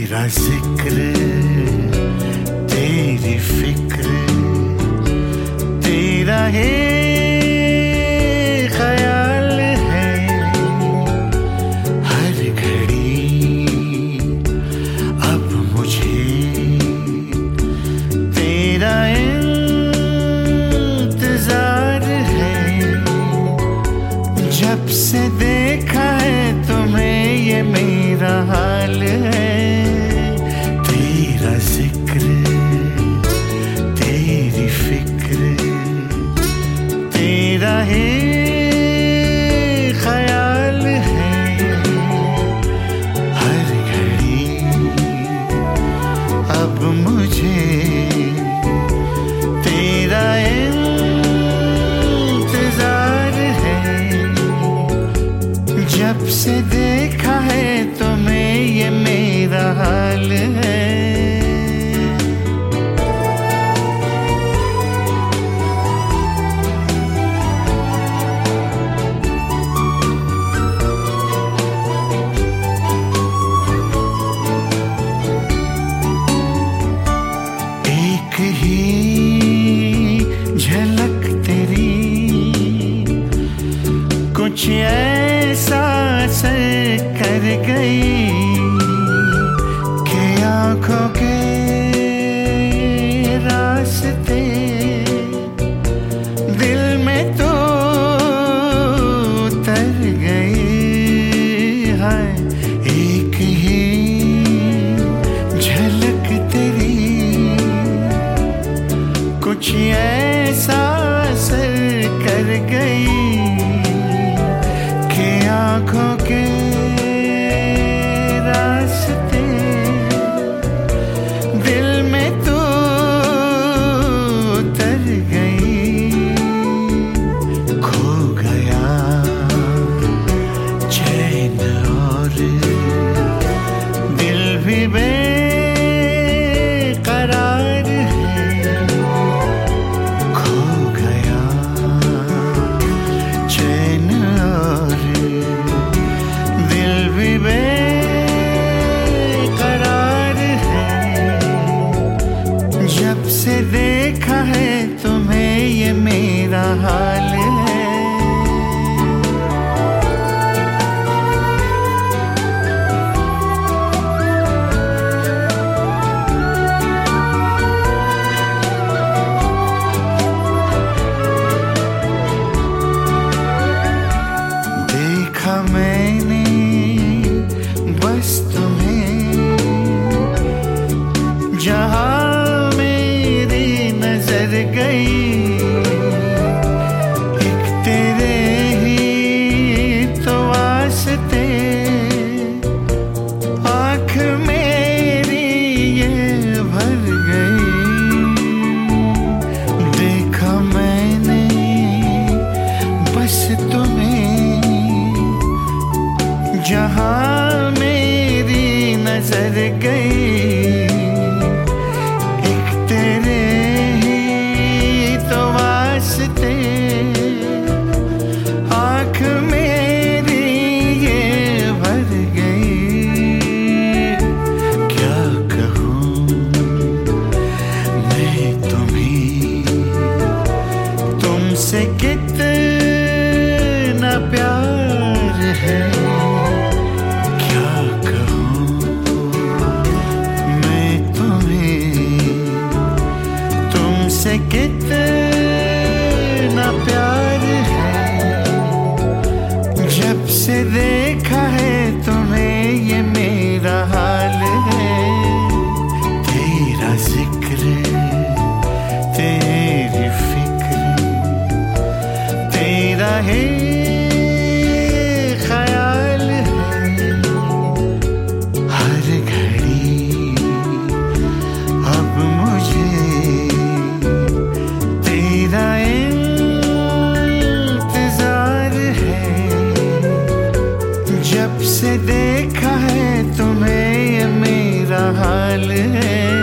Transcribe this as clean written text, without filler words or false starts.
तेरा जिक्र, तेरी फिक्र, तेरा ही ख्याल है हर घड़ी। अब मुझे तेरा इंतजार है, जब से देखा है तुम्हें ये मेरा हाल है। तेरा जिक्र, तेरी फिक्र, तेरा ही ख्याल है हर घड़ी। अब मुझे तेरा इंतजार है, जब से देखा है तुम्हें ये मेरा हाल है। एक ही झलक तेरी कुछ ऐसा असर कर गई कि आँखों के रास्ते दिल में तो उतर गई है। एक ही झलक तेरी कुछ ऐसा असर कर गई कि आँखों के रास्ते दिल में तो उतर गई। खो गया चैन और दिल भी बेकरार है। खो गया चैन और दिल भी बेकरार है, जब से देखा है तुम्हें ये मेरा हाल है। देखा मैंने बस तुम्हें जहाँ मेरी नजर गई, एक तेरे ही तो वास्ते आँख मेरी ये भर गई। देखा मैंने बस तुम्हें जहाँ मेरी नजर गई, एक तेरे ही तो वास्ते आँख मेरी ये भर गई। क्या कहूँ मैं तुम्हें, तुमसे कितना प्यार है। क्या कहूँ मैं तुम्हें, तुमसे कितना प्यार है, जब से देखा है तुम्हें ये मेरा हाल है। तेरा जिक्र, तेरी फिक्र, तेरा ही ख्याल है हर घड़ी। अब मुझे तेरा इंतजार है, जब से देखा है तुम्हें ये मेरा हाल है।